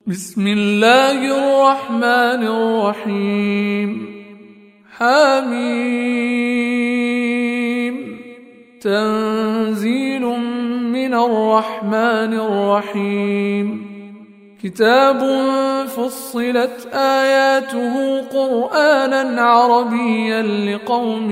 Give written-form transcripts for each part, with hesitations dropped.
بسم الله الرحمن الرحيم. حميم. تنزيل من الرحمن الرحيم. كتاب فصلت آياته قرآنا عربيا لقوم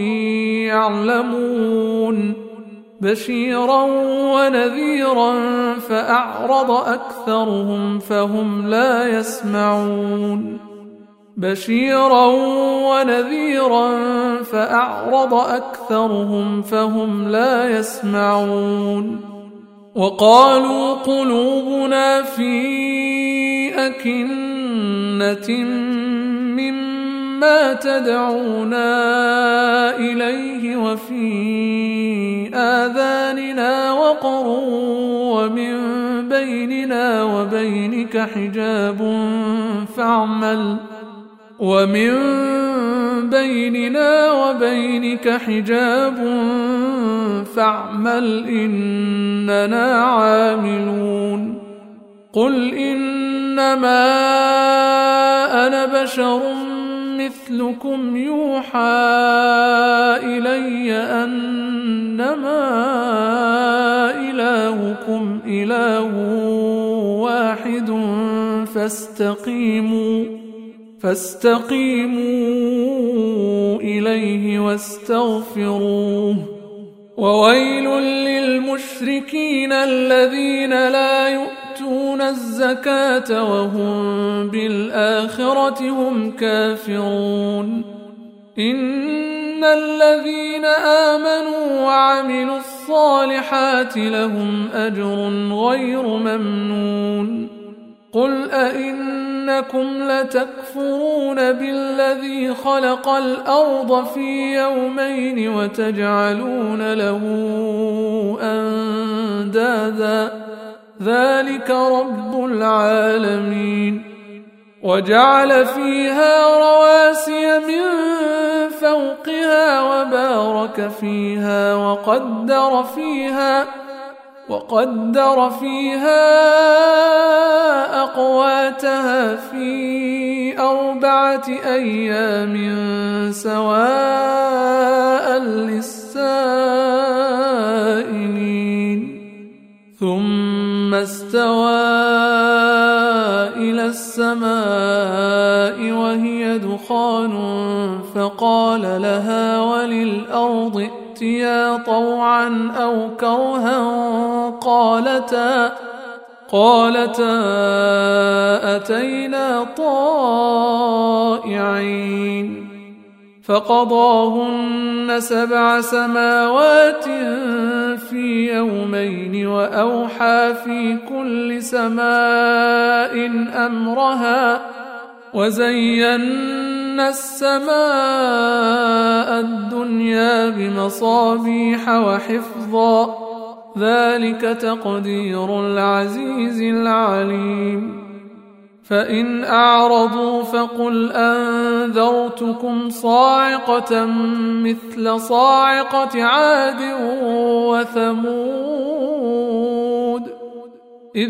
يعلمون بشيرا ونذيرا فأعرض أكثرهم فهم لا يسمعون. بشيرا ونذيرا فأعرض أكثرهم فهم لا يسمعون. وقالوا قلوبنا في أكنة مما تدعونا إليه وفي آذاننا وقر ومن بيننا وبينك حجاب فاعمل إننا عاملون. قل إنما أنا بشر مثلكم يوحى إلي أنما إلهكم إله واحد فاستقيموا إليه واستغفروه. وويل للمشركين الذين لا يؤتون الزكاة وهم بالآخرة هم كافرون. إن الذين آمنوا وعملوا الصالحات لهم أجر غير ممنون. قل أئنكم لتكفرون بالذي خلق الأرض في يومين وتجعلون له أندادا ذلك رب العالمين. وجعل فيها رواسي من فوقها وبارك فيها وقدر فيها أقواتها في 4 أيام سواء للسائلين. ثم استوى إلى السماء وهي دخان فقال لها وللأرض ائتيا طوعا أو كرها قالتا أتينا طائعين. فقضاهن 7 سماوات في يومين وأوحى في كل سماء أمرها وزينا السماء الدنيا بمصابيح وحفظا ذلك تقدير العزيز العليم. فإن أعرضوا فقل أنذرتكم صاعقة مثل صاعقة عاد وثمود إذ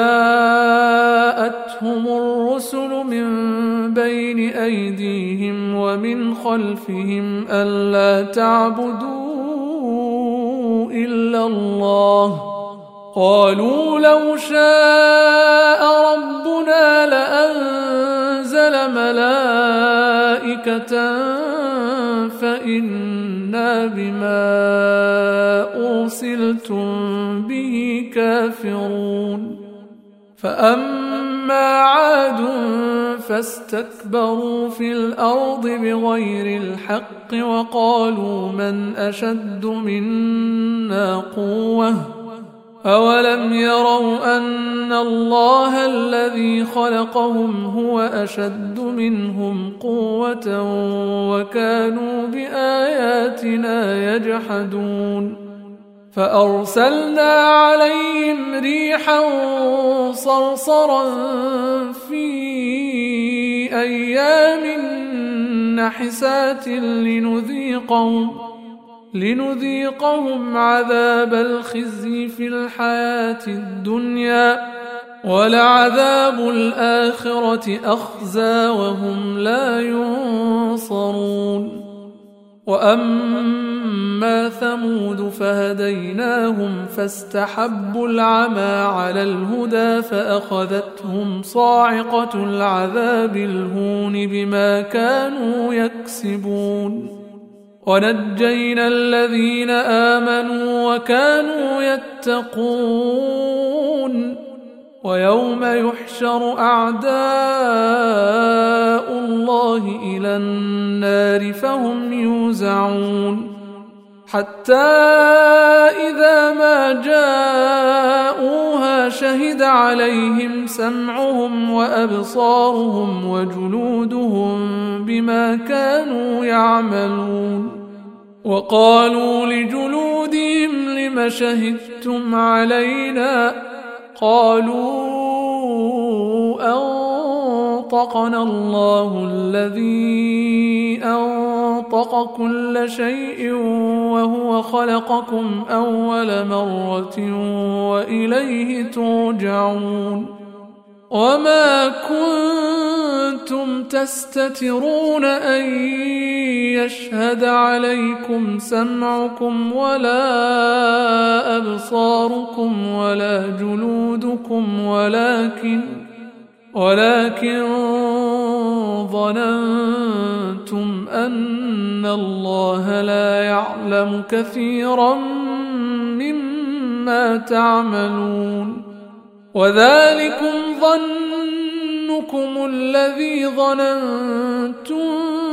جاءتهم الرسل من بين أيديهم ومن خلفهم ألا تعبدوا إلا الله قالوا لو شاء ربنا لأنزل ملائكة فإنا بما أرسلتم به كافرون. فأما عاد فاستكبروا في الأرض بغير الحق وقالوا من أشد منا قوة أولم يروا أن الله الذي خلقهم هو أشد منهم قوة وكانوا بآياتنا يجحدون. فأرسلنا عليهم ريحا صرصرا في أيام نحسات لنذيقهم عذاب الخزي في الحياة الدنيا ولعذاب الآخرة أخزى وهم لا ينصرون. وأما ثمود فهديناهم فاستحبوا العمى على الهدى فأخذتهم صاعقة العذاب الهون بما كانوا يكسبون. ونجينا الذين آمنوا وكانوا يتقون. ويوم يحشر أعداء الله إلى النار فهم يوزعون حتى إذا ما جاءوها شهد عليهم سمعهم وأبصارهم وجلودهم بما كانوا يعملون. وقالوا لجلودهم لم شهدتم علينا قالوا أنطقنا الله الذي أنطق كل شيء وهو خلقكم أول مرة وإليه ترجعون. وما كنتم تستترون أن يشهد عليكم سمعكم ولا أبصاركم ولا جلودكم ولكن ظننتم أن الله لا يعلم كثيرا مما تعملون. وذلكم ظنكم الذي ظننتم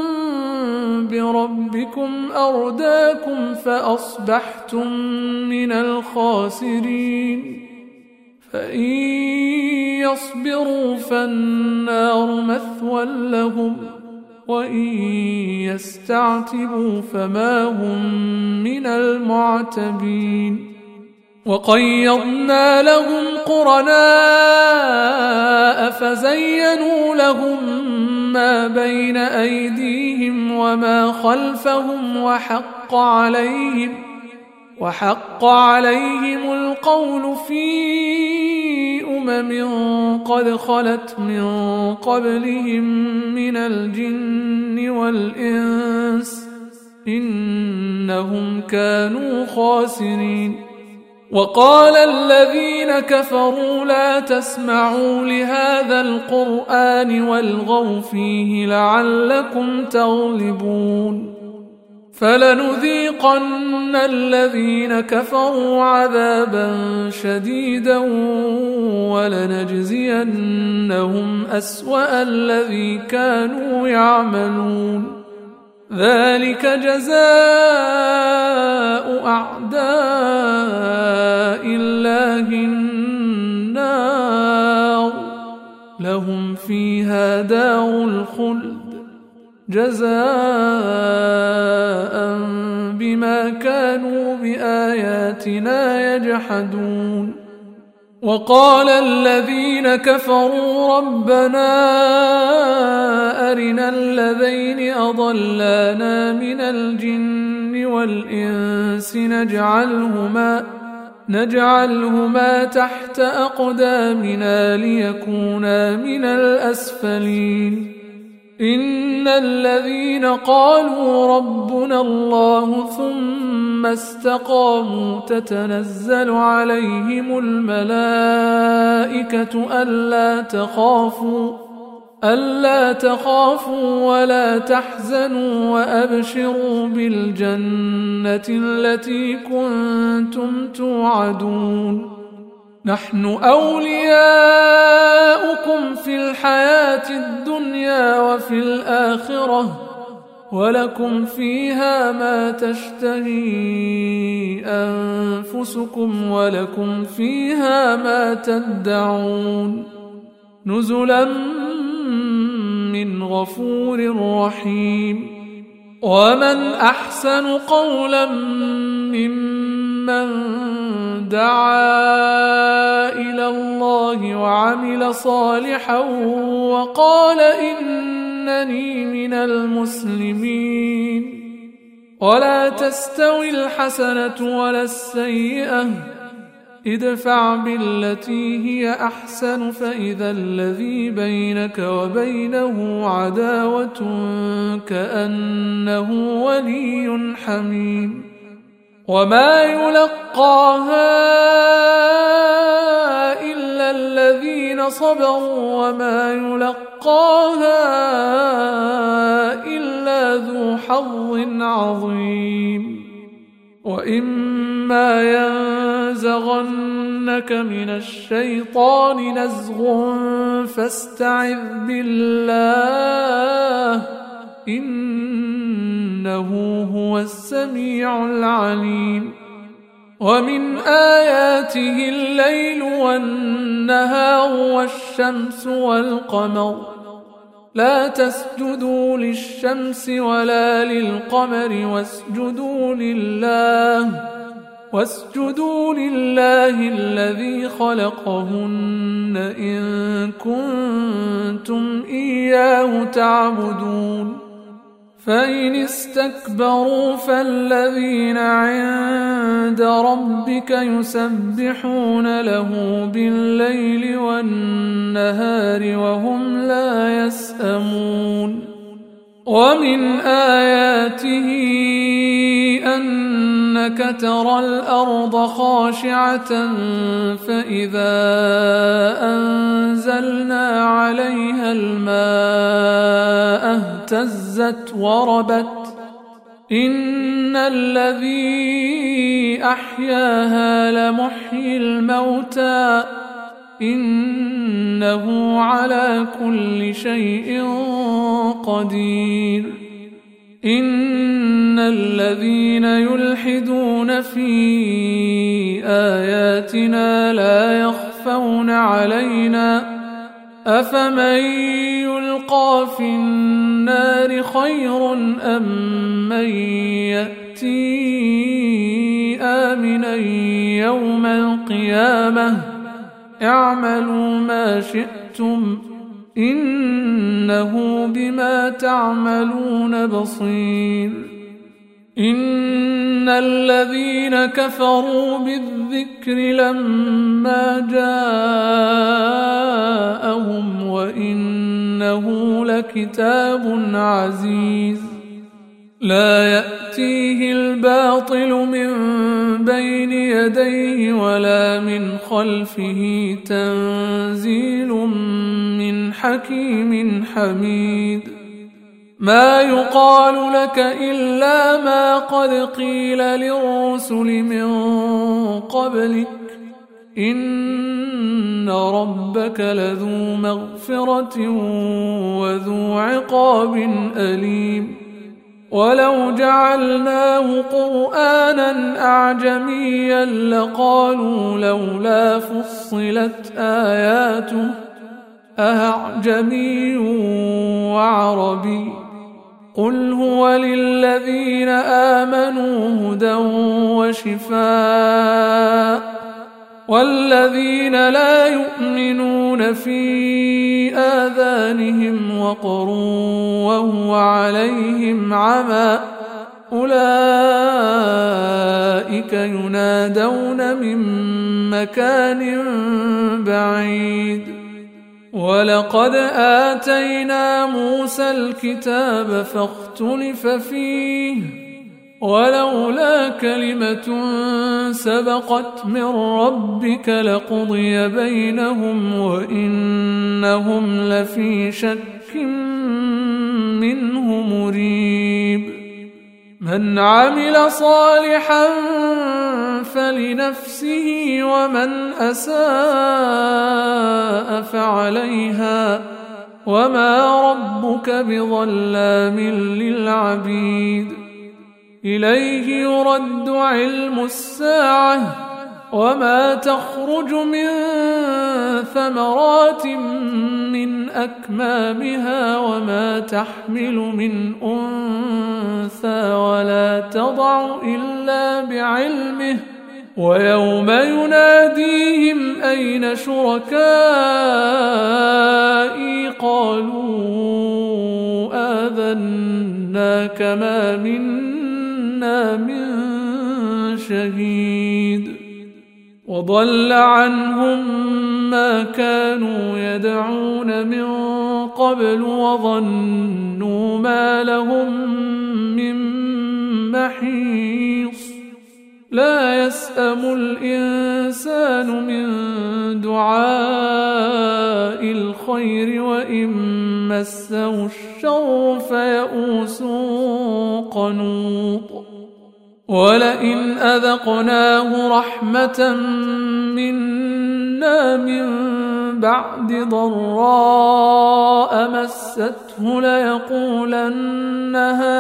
بربكم أرداكم فأصبحتم من الخاسرين. فإن يصبروا فالنار مثوى لهم وإن يستعتبوا فما هم من المعتبين. وقيضنا لهم قرناء فزينوا لهم ما بين أيديهم وما خلفهم وحق عليهم القول في قد خلت من قبلهم من الجن والإنس إنهم كانوا خاسرين. وقال الذين كفروا لا تسمعوا لهذا القرآن والغوا فيه لعلكم تغلبون. فلنذيقن الذين كفروا عذابا شديدا ولنجزينهم أسوأ الذي كانوا يعملون. ذلك جزاء أعداء الله النار لهم فيها دار الخلد جزاء بما كانوا بآياتنا يجحدون. وقال الذين كفروا ربنا أرنا الذين أضلانا من الجن والإنس نجعلهما تحت أقدامنا ليكونا من الأسفلين. إن الذين قالوا ربنا الله ثم استقاموا تتنزل عليهم الملائكة ألا تخافوا ولا تحزنوا وأبشروا بالجنة التي كنتم توعدون. نحن أولياؤكم في الحياة الدنيا وفي الآخرة ولكم فيها ما تشتهي أنفسكم ولكم فيها ما تدعون نزلا من غفور رحيم. ومن أحسن قولا ممن دعا إلى الله وعمل صالحا وقال إنني من المسلمين. ولا تستوي الحسنة ولا السيئة ادفع بالتي هي أحسن فإذا الذي بينك وبينه عداوة كأنه ولي حميم وما يلقاها إلا الذين صبروا وما يلقاها إلا ذو حظ عظيم وإما ينزغنك من الشيطان نزغ فاستعذ بالله إنه هو السميع العليم ومن آياته الليل والنهار والشمس والقمر لا تسجدوا للشمس ولا للقمر واسجدوا لله الذي خلقهن إن كنتم إياه تعبدون فإن استكبروا فالذين عند ربك يسبحون له بالليل والنهار وهم لا يسأمون ومن آياته أنك ترى الأرض خاشعة فإذا أنزلنا عليها الماء اهتزت وربت إن الذي أحياها لمحيي الموتى إنه على كل شيء قدير إن الذين يلحدون في آياتنا لا يخفون علينا أفمن يلقى في النار خير أم من يأتي آمنا يوم القيامة اعملوا ما شئتم إنه بما تعملون بصير إن الذين كفروا بالذكر لما جاءهم وإنه لكتاب عزيز لا يأتيه الباطل من بين يديه ولا من خلفه تنزيل من حكيم حميد ما يقال لك إلا ما قد قيل للرسل من قبلك إن ربك لذو مغفرة وذو عقاب أليم ولو جعلناه قرآنا أعجميا لقالوا لولا فصلت آياته أأعجمي وعربي قل هو للذين آمنوا هدى وشفاء والذين لا يؤمنون في آذانهم وقر وهو عليهم عمى أولئك ينادون من مكان بعيد ولقد آتينا موسى الكتاب فاختلف فيه ولولا كلمة سبقت من ربك لقضي بينهم وإنهم لفي شك منه مريب من عمل صالحا فلنفسه ومن أساء فعليها وما ربك بظلام للعبيد إليه يرد علم الساعة وما تخرج من ثمرات من أكمامها وما تحمل من أنثى ولا تضع إلا بعلمه ويوم يناديهم أين شركائي قالوا آذناك ما منا من شهيد وضل عنهم ما كانوا يدعون من قبل وظنوا ما لهم من محيص لا يسأم الإنسان من دعاء الخير وإن مسه الشر فيئوس قنوط ولئن أذقناه رحمة منا من بعد ضراء مسته ليقولن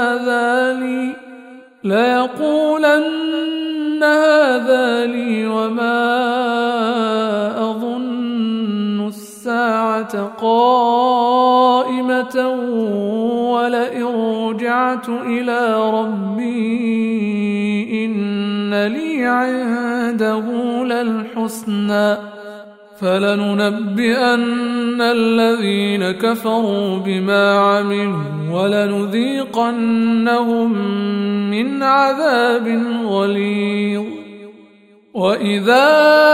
هذا لي وما أظن الساعة قائمة ولئن رجعت إلى ربي إن لي عنده للحسنى فلننبئن الذين كفروا بما عملوا ولنذيقنهم من عذاب غليظ وإذا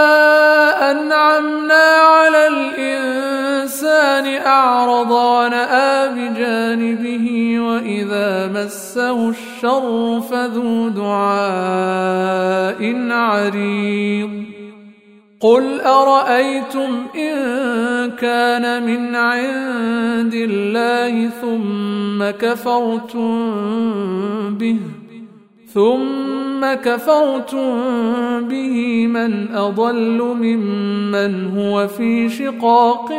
أنعمنا على الإنسان أعرض ونأى بجانبه وإذا مسه الشر فذو دعاء عريض قل أرأيتم إن كان من عند الله ثم كفرتم به من أضل ممن هو في شقاق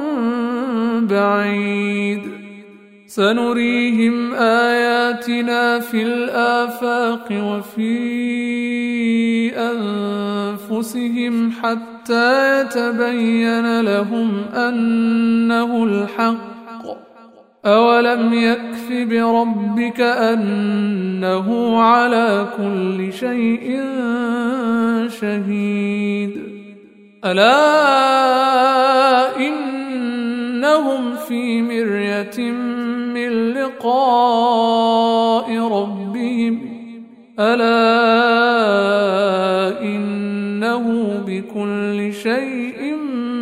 بعيد سنريهم آياتنا في الآفاق وفي أنفسهم حتى يتبين لهم أنه الحق أولم يكف بربك أنه على كل شيء شهيد ألا إنهم في مرية من لقاء ربهم ألا إنه بكل شيء